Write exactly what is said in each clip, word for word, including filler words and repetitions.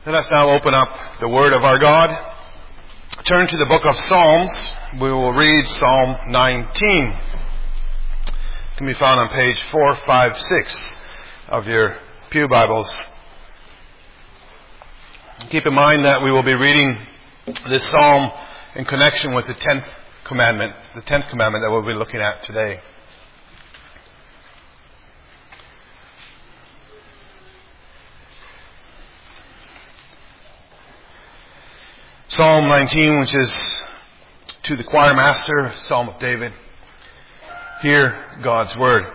Let us now open up the Word of our God. Turn to the book of Psalms. We will read Psalm nineteen. It can be found on page four fifty-six of your Pew Bibles. Keep in mind that we will be reading this psalm in connection with the tenth commandment, the tenth commandment that we'll be looking at today. Psalm nineteen, which is to the choir master, Psalm of David. Hear God's word.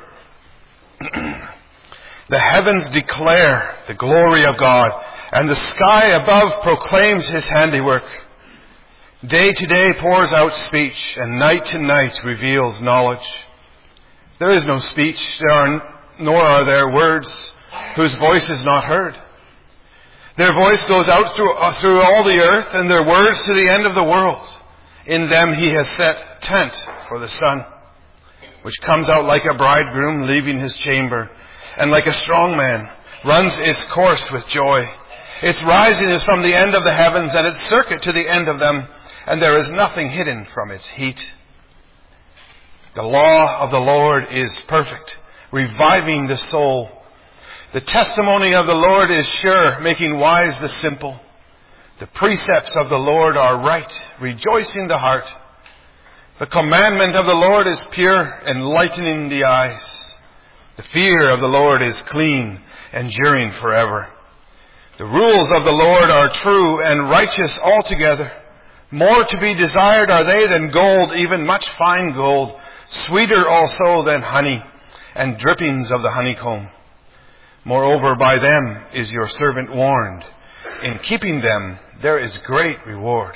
The heavens declare the glory of God, and the sky above proclaims His handiwork. Day to day pours out speech, and night to night reveals knowledge. There is no speech, there are, nor are there words whose voice is not heard. Their voice goes out through, uh, through all the earth, and their words to the end of the world. In them He has set tent for the sun, which comes out like a bridegroom leaving his chamber, and like a strong man runs its course with joy. Its rising is from the end of the heavens, and its circuit to the end of them, and there is nothing hidden from its heat. The law of the Lord is perfect, reviving the soul. The testimony of the Lord is sure, making wise the simple. The precepts of the Lord are right, rejoicing the heart. The commandment of the Lord is pure, enlightening the eyes. The fear of the Lord is clean, enduring forever. The rules of the Lord are true and righteous altogether. More to be desired are they than gold, even much fine gold, sweeter also than honey, and drippings of the honeycomb. Moreover, by them is your servant warned. In keeping them, there is great reward.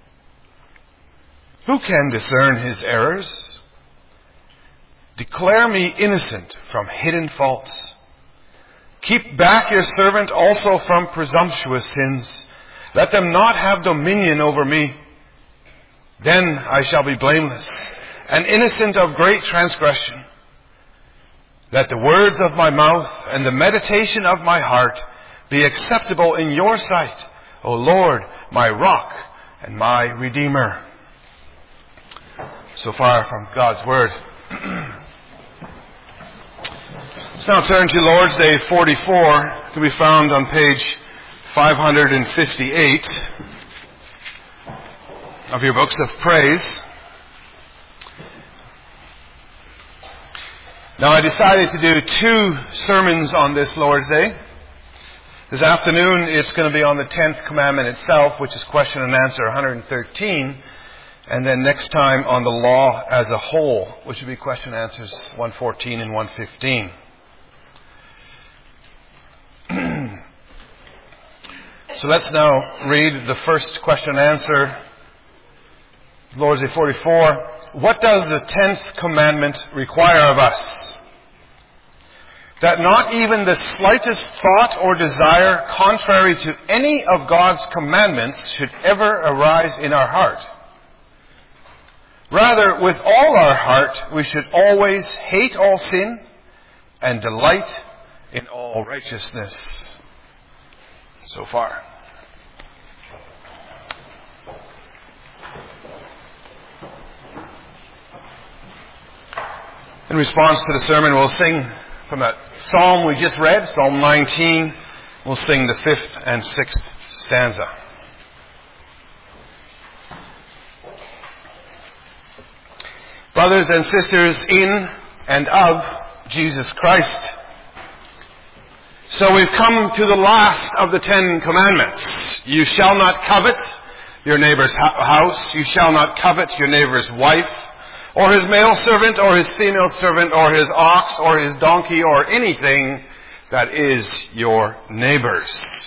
Who can discern his errors? Declare me innocent from hidden faults. Keep back your servant also from presumptuous sins. Let them not have dominion over me. Then I shall be blameless and innocent of great transgression. Let the words of my mouth and the meditation of my heart be acceptable in your sight, O Lord, my rock and my redeemer. So far from God's word. Let's now turn to Lord's Day forty-four. It can be found on page five fifty-eight of your books of praise. Now, I decided to do two sermons on this Lord's Day. This afternoon, it's going to be on the tenth commandment itself, which is question and answer one hundred thirteen. And then next time on the law as a whole, which would be question and answers one fourteen and one fifteen. So let's now read the first question and answer, Lord's Day forty-four. What does the tenth commandment require of us? That not even the slightest thought or desire contrary to any of God's commandments should ever arise in our heart. Rather, with all our heart, we should always hate all sin and delight in all righteousness. So far. In response to the sermon, we'll sing from that psalm we just read, Psalm nineteen. We'll sing the fifth and sixth stanza. Brothers and sisters in and of Jesus Christ. So we've come to the last of the Ten Commandments. You shall not covet your neighbor's house. You shall not covet your neighbor's wife, or his male servant, or his female servant, or his ox, or his donkey, or anything that is your neighbor's.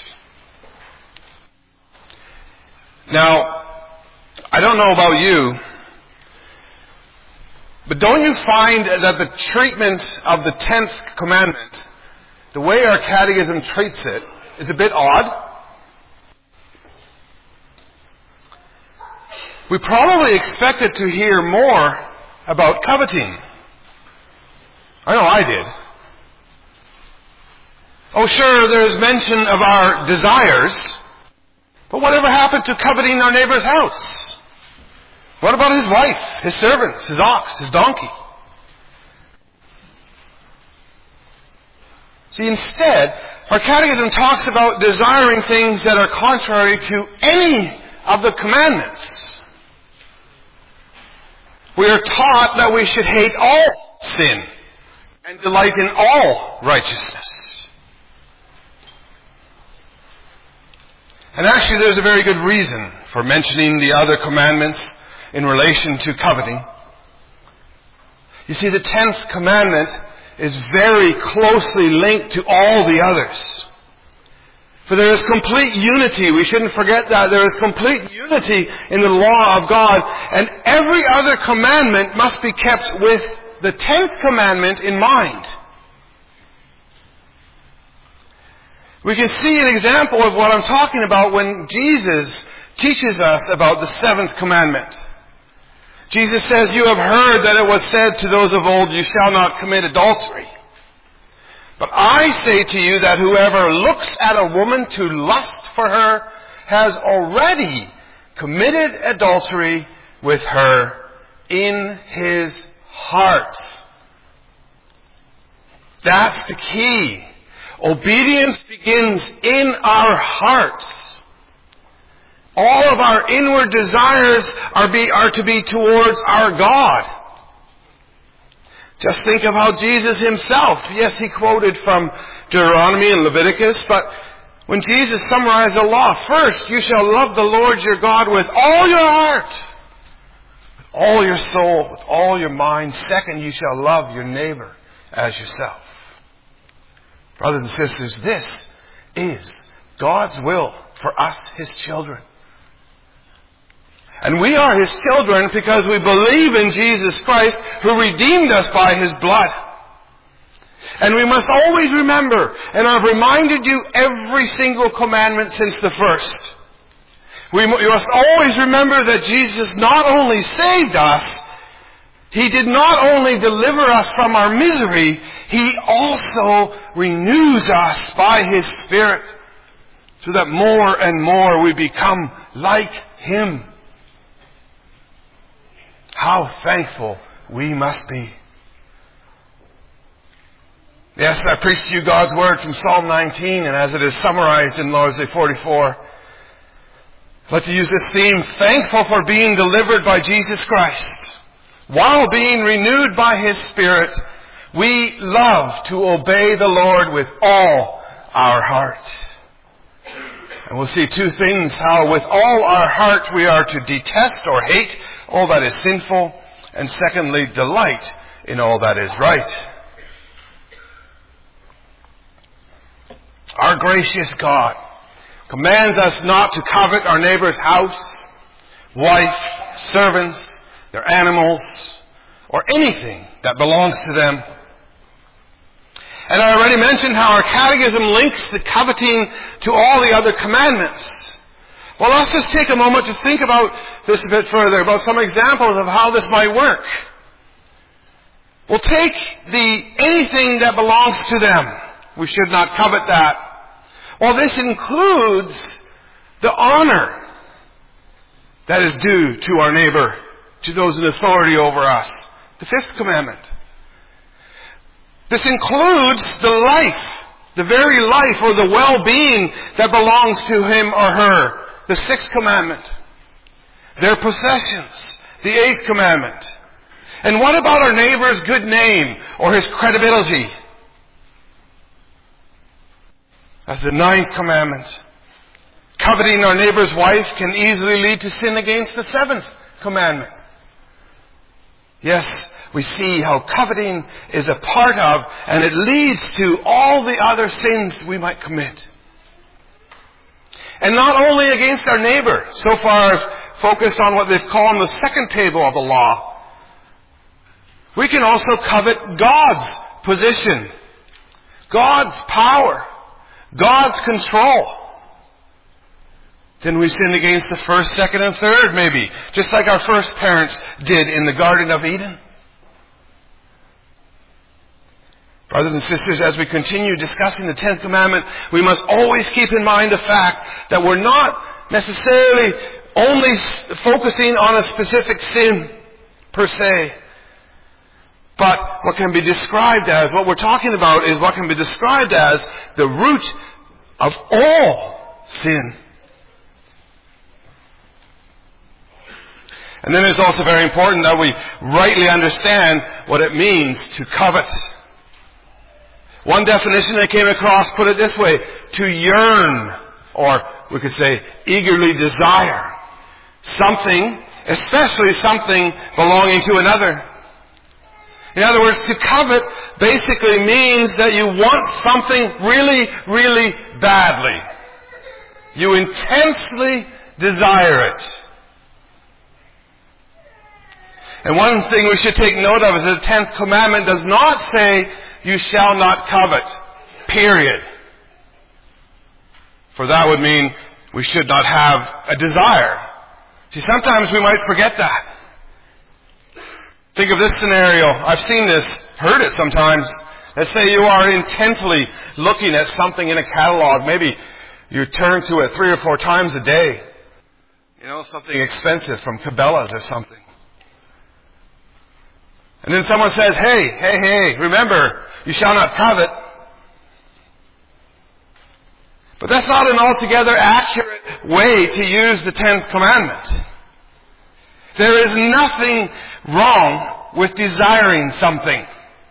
Now, I don't know about you, but don't you find that the treatment of the tenth commandment, the way our catechism treats it, is a bit odd? We probably expected to hear more about coveting. I know I did. Oh, sure, there's mention of our desires, But whatever happened to coveting our neighbor's house? What about his wife, his servants, his ox, his donkey? See, instead, our catechism talks about desiring things that are contrary to any of the commandments. We are taught that we should hate all sin and delight in all righteousness. And actually, there's a very good reason for mentioning the other commandments in relation to coveting. You see, the tenth commandment is very closely linked to all the others. For there is complete unity. We shouldn't forget that. There is complete unity in the law of God. And every other commandment must be kept with the tenth commandment in mind. We can see an example of what I'm talking about when Jesus teaches us about the seventh commandment. Jesus says, "You have heard that it was said to those of old, 'You shall not commit adultery.' But I say to you that whoever looks at a woman to lust for her has already committed adultery with her in his heart." That's the key. Obedience begins in our hearts. All of our inward desires are, be, are to be towards our God. Just think of how Jesus himself, yes, he quoted from Deuteronomy and Leviticus, but when Jesus summarized the law, first, you shall love the Lord your God with all your heart, with all your soul, with all your mind. Second, you shall love your neighbor as yourself. Brothers and sisters, this is God's will for us, his children. And we are his children because we believe in Jesus Christ who redeemed us by his blood. And we must always remember, and I've reminded you every single commandment since the first. We must always remember that Jesus not only saved us, he did not only deliver us from our misery, he also renews us by his Spirit so that more and more we become like him. How thankful we must be. Yes, I preached to you God's Word from Psalm nineteen, and as it is summarized in Lord's Day forty-four, I'd like to use this theme, thankful for being delivered by Jesus Christ. While being renewed by his Spirit, we love to obey the Lord with all our heart. And we'll see two things, how with all our heart we are to detest or hate all that is sinful, and secondly, delight in all that is right. Our gracious God commands us not to covet our neighbor's house, wife, servants, their animals, or anything that belongs to them. And I already mentioned how our catechism links the coveting to all the other commandments. Well, let's just take a moment to think about this a bit further, about some examples of how this might work. We'll take the anything that belongs to them. We should not covet that. Well, this includes the honor that is due to our neighbor, to those in authority over us. The fifth commandment. This includes the life, the very life or the well-being that belongs to him or her. The sixth commandment. Their possessions. The eighth commandment. And what about our neighbor's good name or his credibility? That's the ninth commandment. Coveting our neighbor's wife can easily lead to sin against the seventh commandment. Yes, we see how coveting is a part of, and it leads to all the other sins we might commit. And not only against our neighbor. So far I've focused on what they've called the second table of the law. We can also covet God's position, God's power, God's control. Then we sin against the first, second, and third maybe, just like our first parents did in the Garden of Eden. Brothers and sisters, as we continue discussing the tenth commandment, we must always keep in mind the fact that we're not necessarily only focusing on a specific sin per se. But what can be described as, what we're talking about is what can be described as the root of all sin. And then it's also very important that we rightly understand what it means to covet. One definition I came across put it this way: to yearn, or we could say eagerly desire something, especially something belonging to another. In other words, to covet basically means that you want something really, really badly. You intensely desire it. And one thing we should take note of is that the tenth commandment does not say, you shall not covet. Period. For that would mean we should not have a desire. See, sometimes we might forget that. Think of this scenario. I've seen this, heard it sometimes. Let's say you are intently looking at something in a catalog. Maybe you turn to it three or four times a day. You know, something expensive from Cabela's or something. And then someone says, hey, hey, hey, remember, you shall not covet. But that's not an altogether accurate way to use the tenth commandment. There is nothing wrong with desiring something.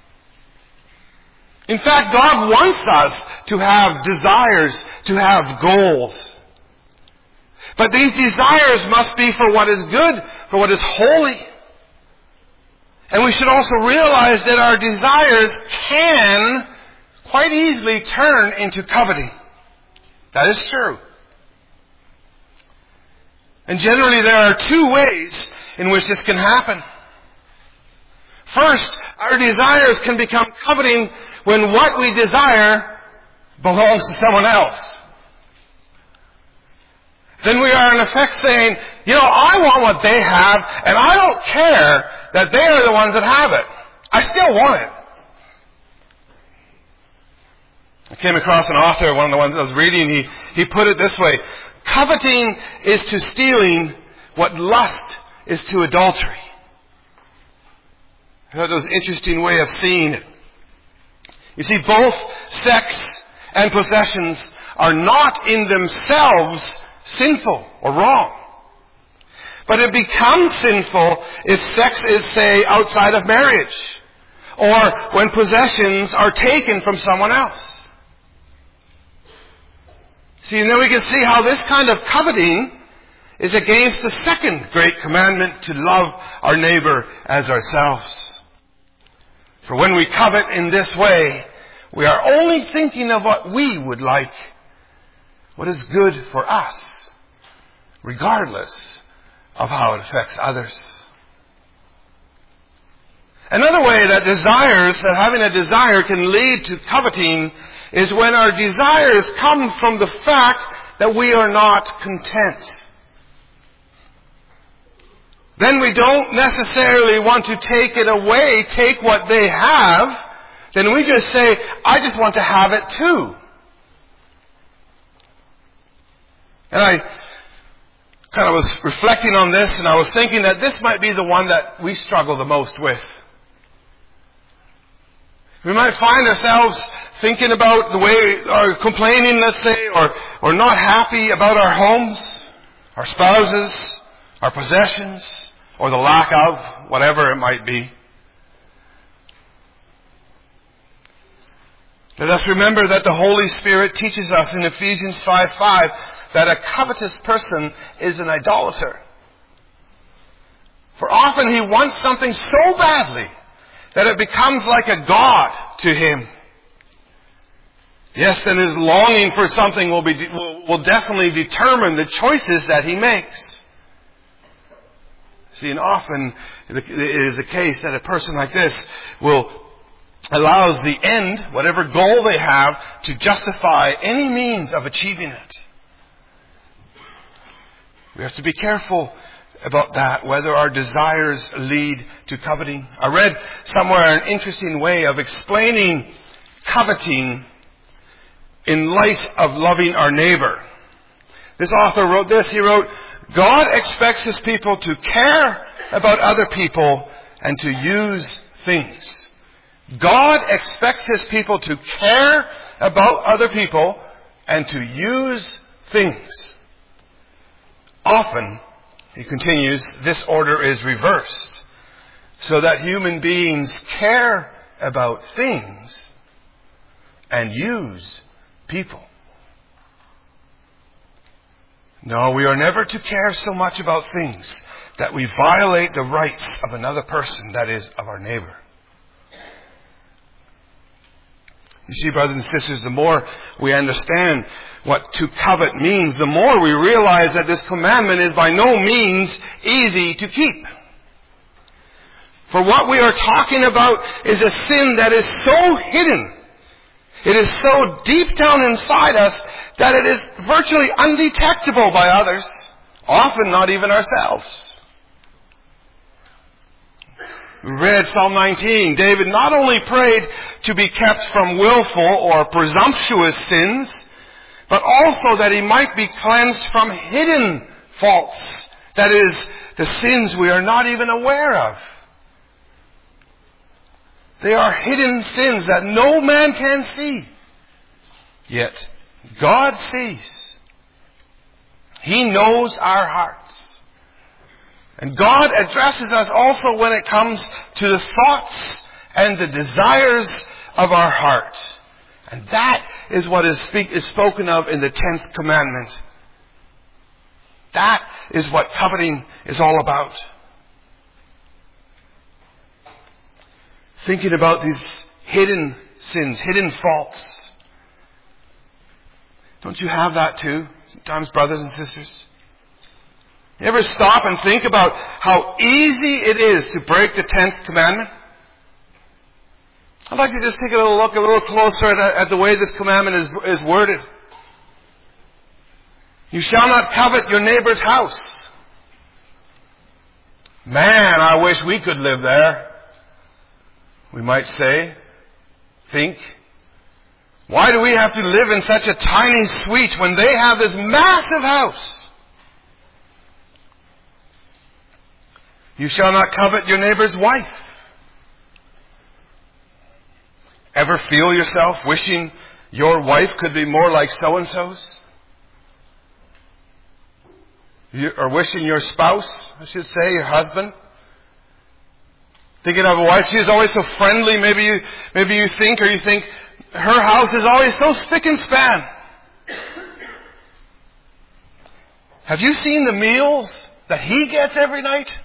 In fact, God wants us to have desires, to have goals. But these desires must be for what is good, for what is holy. And we should also realize that our desires can quite easily turn into coveting. That is true. And generally there are two ways in which this can happen. First, our desires can become coveting when what we desire belongs to someone else. Then we are in effect saying, you know, I want what they have, and I don't care that they are the ones that have it. I still want it. I came across an author, one of the ones I was reading, he, he put it this way: coveting is to stealing what lust is to adultery. I thought that was an interesting way of seeing it. You see, both sex and possessions are not in themselves sinful or wrong. But it becomes sinful if sex is, say, outside of marriage, or when possessions are taken from someone else. See, and then we can see how this kind of coveting is against the second great commandment, to love our neighbor as ourselves. For when we covet in this way, we are only thinking of what we would like, what is good for us, regardless of how it affects others. Another way that desires, that having a desire can lead to coveting, is when our desires come from the fact that we are not content. Then we don't necessarily want to take it away, take what they have. Then we just say, I just want to have it too. And I kind of was reflecting on this, and I was thinking that this might be the one that we struggle the most with. We might find ourselves thinking about the way, or complaining, let's say, or, or not happy about our homes, our spouses, our possessions, or the lack of, whatever it might be. Let us remember that the Holy Spirit teaches us in Ephesians five five that a covetous person is an idolater. For often he wants something so badly that it becomes like a god to him. Yes, then his longing for something will be will, will definitely determine the choices that he makes. See, and often it is the case that a person like this will allows the end, whatever goal they have, to justify any means of achieving it. We have to be careful about that, whether our desires lead to coveting. I read somewhere an interesting way of explaining coveting in light of loving our neighbor. This author wrote this. He wrote, God expects His people to care about other people and to use things. God expects His people to care about other people and to use things. Often, he continues, this order is reversed, so that human beings care about things and use people. No, we are never to care so much about things that we violate the rights of another person, that is, of our neighbor. You see, brothers and sisters, the more we understand what to covet means, the more we realize that this commandment is by no means easy to keep. For what we are talking about is a sin that is so hidden, it is so deep down inside us that it is virtually undetectable by others, often not even ourselves. We read Psalm nineteen. David not only prayed to be kept from willful or presumptuous sins, but also that he might be cleansed from hidden faults. That is, the sins we are not even aware of. They are hidden sins that no man can see. Yet, God sees. He knows our hearts. And God addresses us also when it comes to the thoughts and the desires of our heart. And that is what is, speak, is spoken of in the tenth commandment. That is what coveting is all about. Thinking about these hidden sins, hidden faults. Don't you have that too, sometimes, brothers and sisters? You ever stop and think about how easy it is to break the tenth commandment? I'd like to just take a little look a little closer at, at the way this commandment is, is worded. You shall not covet your neighbor's house. Man, I wish we could live there. We might say, think, why do we have to live in such a tiny suite when they have this massive house? You shall not covet your neighbor's wife. Ever feel yourself wishing your wife could be more like so-and-so's? You, or wishing your spouse, I should say, your husband. Thinking of a wife, she is always so friendly. Maybe you, maybe you think, or you think, her house is always so spick and span. Have you seen the meals that he gets every night?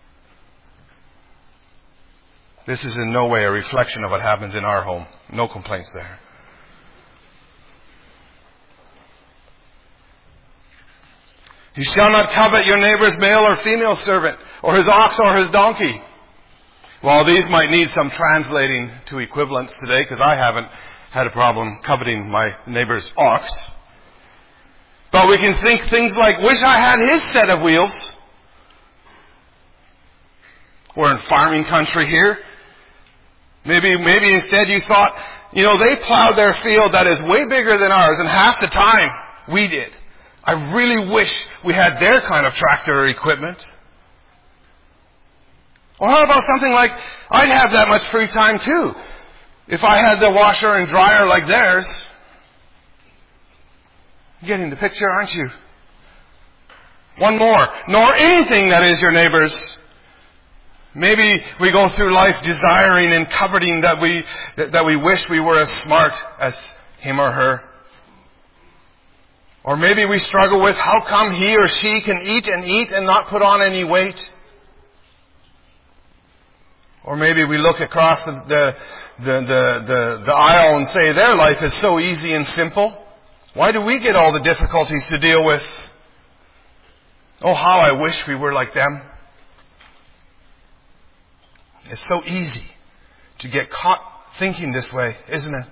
This is in no way a reflection of what happens in our home. No complaints there. You shall not covet your neighbor's male or female servant, or his ox or his donkey. Well, these might need some translating to equivalents today, because I haven't had a problem coveting my neighbor's ox. But we can think things like, wish I had his set of wheels. We're in farming country here. Maybe, maybe instead you thought, you know, they plowed their field that is way bigger than ours, and half the time we did. I really wish we had their kind of tractor or equipment. Or how about something like, I'd have that much free time too, if I had the washer and dryer like theirs. You're getting the picture, aren't you? One more. Nor anything that is your neighbor's. Maybe we go through life desiring and coveting that we that we wish we were as smart as him or her. Or maybe we struggle with how come he or she can eat and eat and not put on any weight. Or maybe we look across the the the the, the, the aisle and say their life is so easy and simple. Why do we get all the difficulties to deal with? Oh, how I wish we were like them. It's so easy to get caught thinking this way, isn't it?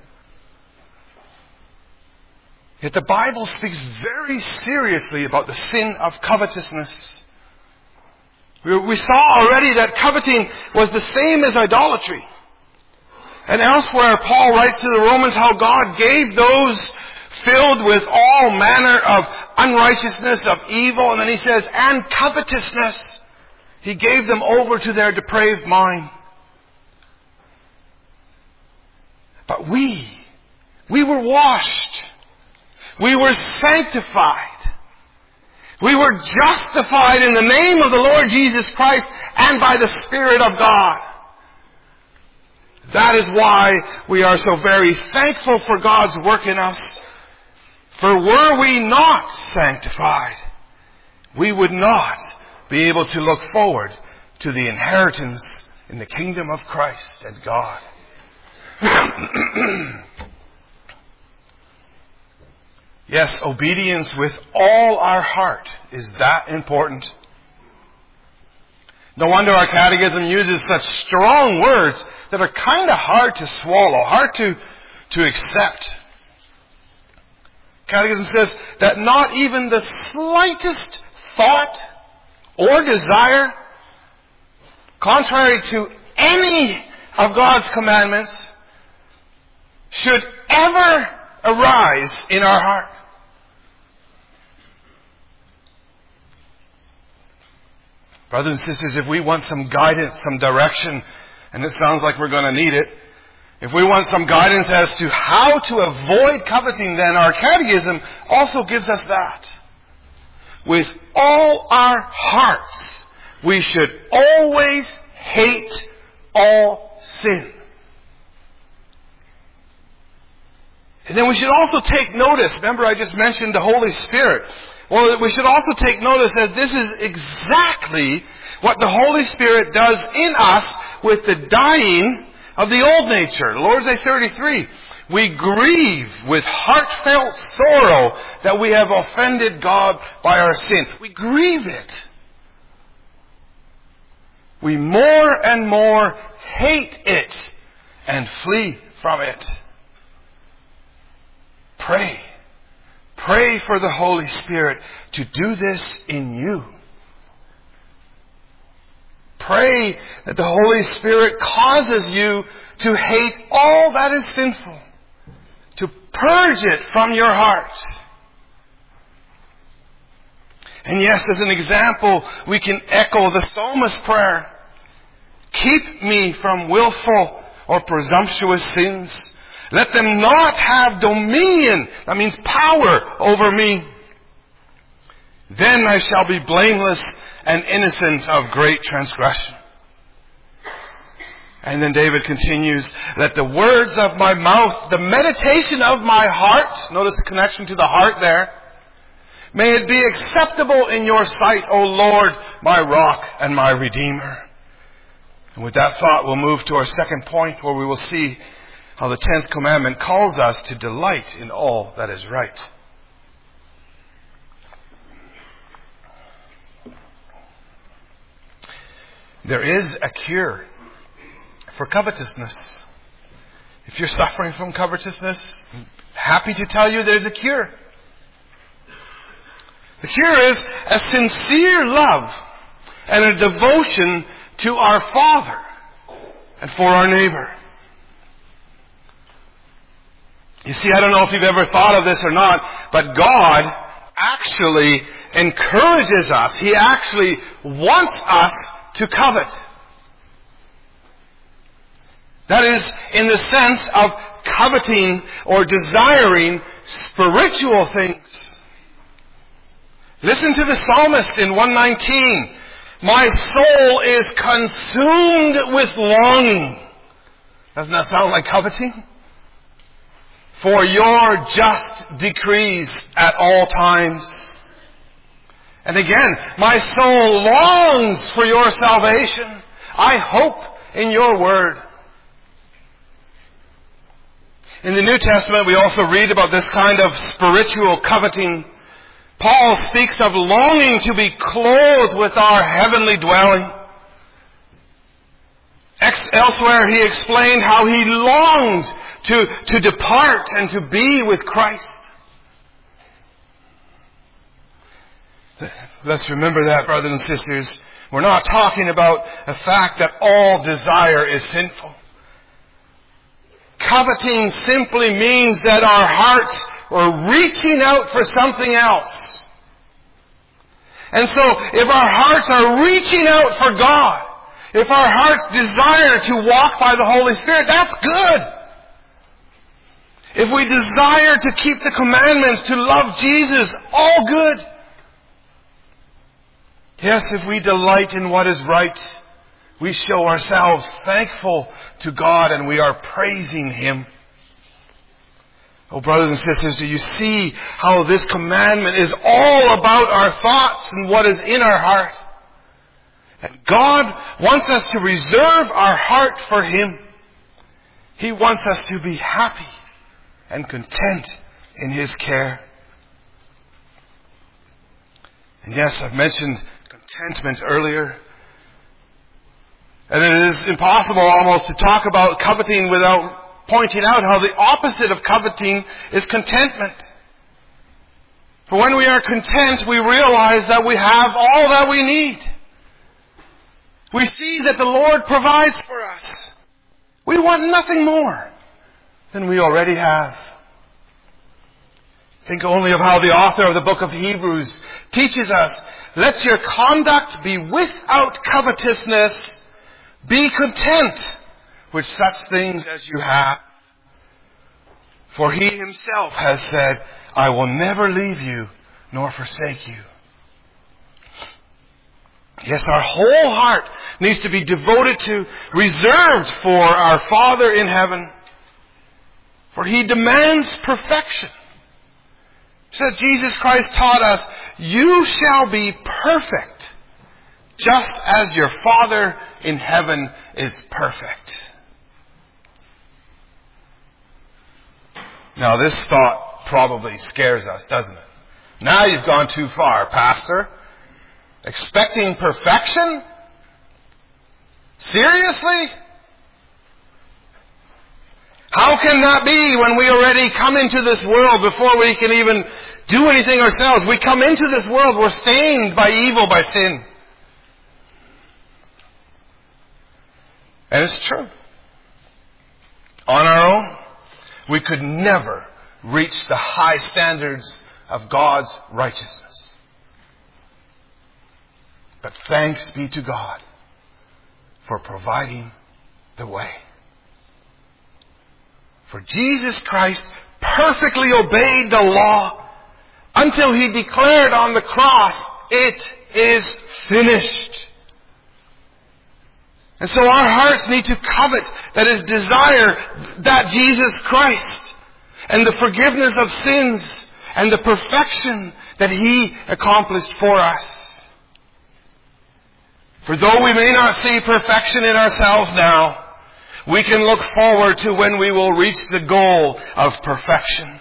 Yet the Bible speaks very seriously about the sin of covetousness. We saw already that coveting was the same as idolatry. And elsewhere, Paul writes to the Romans how God gave those filled with all manner of unrighteousness, of evil, and then he says, and covetousness. He gave them over to their depraved mind. But we, we were washed. We were sanctified. We were justified in the name of the Lord Jesus Christ and by the Spirit of God. That is why we are so very thankful for God's work in us. For were we not sanctified, we would not be able to look forward to the inheritance in the kingdom of Christ and God. Yes, obedience with all our heart is that important. No wonder our catechism uses such strong words that are kind of hard to swallow, hard to, to accept. Catechism says that not even the slightest thought or desire, contrary to any of God's commandments, should ever arise in our heart. Brothers and sisters, if we want some guidance, some direction, and it sounds like we're going to need it, if we want some guidance as to how to avoid coveting, then our catechism also gives us that. With all our hearts, we should always hate all sin. And then we should also take notice. Remember, I just mentioned the Holy Spirit. Well, we should also take notice that this is exactly what the Holy Spirit does in us with the dying of the old nature. Lord's Day thirty-three. We grieve with heartfelt sorrow that we have offended God by our sin. We grieve it. We more and more hate it and flee from it. Pray. Pray for the Holy Spirit to do this in you. Pray that the Holy Spirit causes you to hate all that is sinful, to purge it from your heart. And yes, as an example, we can echo the psalmist's prayer. Keep me from willful or presumptuous sins. Let them not have dominion, that means power, over me. Then I shall be blameless and innocent of great transgression. And then David continues, let the words of my mouth, the meditation of my heart, notice the connection to the heart there, may it be acceptable in your sight, O Lord, my rock and my redeemer. And with that thought, we'll move to our second point, where we will see how the tenth commandment calls us to delight in all that is right. There is a cure for covetousness. If you're suffering from covetousness, I'm happy to tell you there's a cure. The cure is a sincere love and a devotion to our Father and for our neighbor. You see, I don't know if you've ever thought of this or not, but God actually encourages us. He actually wants us to covet. That is, in the sense of coveting or desiring spiritual things. Listen to the psalmist in one nineteen. My soul is consumed with longing. Doesn't that sound like coveting? For your just decrees at all times. And again, my soul longs for your salvation. I hope in your word. In the New Testament, we also read about this kind of spiritual coveting. Paul speaks of longing to be clothed with our heavenly dwelling. Elsewhere, he explained how he longed to, to depart and to be with Christ. Let's remember that, brothers and sisters. We're not talking about the fact that all desire is sinful. Coveting simply means that our hearts are reaching out for something else. And so if our hearts are reaching out for God, if our hearts desire to walk by the Holy Spirit, that's good. If we desire to keep the commandments, to love Jesus, all good. Yes, if we delight in what is right, we show ourselves thankful to God and we are praising Him. Oh, brothers and sisters, do you see how this commandment is all about our thoughts and what is in our heart? And God wants us to reserve our heart for Him. He wants us to be happy and content in His care. And yes, I've mentioned contentment earlier. And it is impossible almost to talk about coveting without pointing out how the opposite of coveting is contentment. For when we are content, we realize that we have all that we need. We see that the Lord provides for us. We want nothing more than we already have. Think only of how the author of the book of Hebrews teaches us, let your conduct be without covetousness. Be content with such things as you have. For He Himself has said, I will never leave you nor forsake you. Yes, our whole heart needs to be devoted to, reserved for our Father in heaven. For He demands perfection. So Jesus Christ taught us, you shall be perfect, just as your Father in heaven is perfect. Now this thought probably scares us, doesn't it? Now you've gone too far, Pastor. Expecting perfection? Seriously? How can that be when we already come into this world before we can even do anything ourselves? We come into this world, we're stained by evil, by sin. And it's true. On our own, we could never reach the high standards of God's righteousness. But thanks be to God for providing the way. For Jesus Christ perfectly obeyed the law until He declared on the cross, it is finished. And so our hearts need to covet, that is, desire that Jesus Christ and the forgiveness of sins and the perfection that He accomplished for us. For though we may not see perfection in ourselves now, we can look forward to when we will reach the goal of perfection.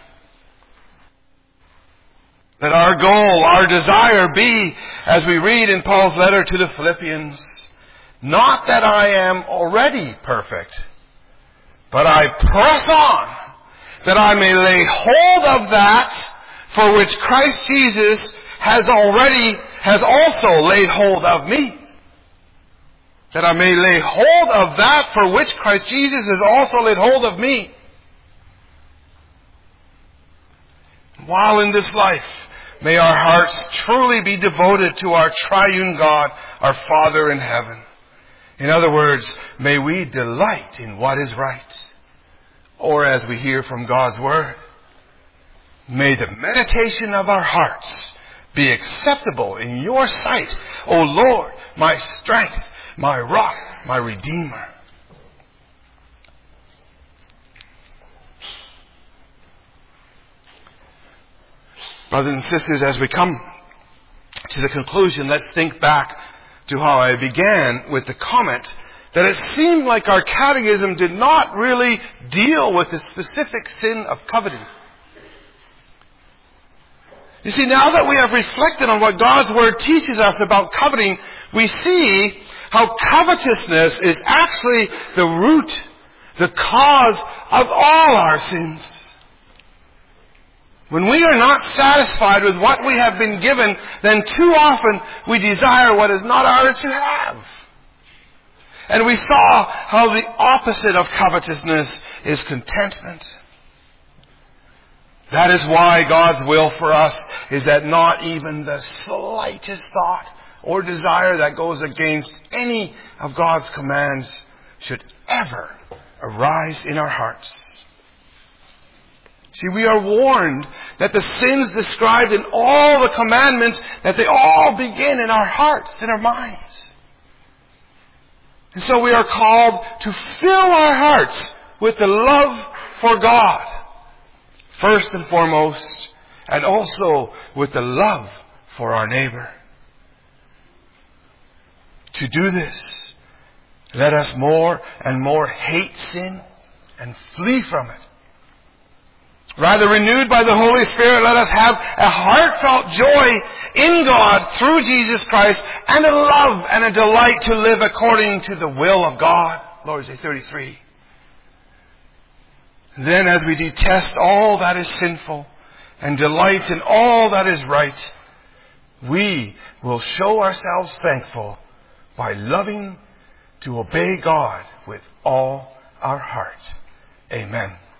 Let our goal, our desire be, as we read in Paul's letter to the Philippians, not that I am already perfect, but I press on, that I may lay hold of that for which Christ Jesus has already, has also laid hold of me. That I may lay hold of that for which Christ Jesus has also laid hold of me. While in this life, may our hearts truly be devoted to our triune God, our Father in heaven. In other words, may we delight in what is right. Or as we hear from God's Word, may the meditation of our hearts be acceptable in your sight, O Lord, my strength, my rock, my redeemer. Brothers and sisters, as we come to the conclusion, let's think back to how I began with the comment that it seemed like our catechism did not really deal with the specific sin of coveting. You see, now that we have reflected on what God's Word teaches us about coveting, we see how covetousness is actually the root, the cause of all our sins. When we are not satisfied with what we have been given, then too often we desire what is not ours to have. And we saw how the opposite of covetousness is contentment. That is why God's will for us is that not even the slightest thought or desire that goes against any of God's commands should ever arise in our hearts. See, we are warned that the sins described in all the commandments, that they all begin in our hearts, in our minds. And so we are called to fill our hearts with the love for God, first and foremost, and also with the love for our neighbor. To do this, let us more and more hate sin and flee from it. Rather, renewed by the Holy Spirit, let us have a heartfelt joy in God through Jesus Christ, and a love and a delight to live according to the will of God. Lord's Day thirty-three. Then as we detest all that is sinful and delight in all that is right, we will show ourselves thankful by loving to obey God with all our heart. Amen.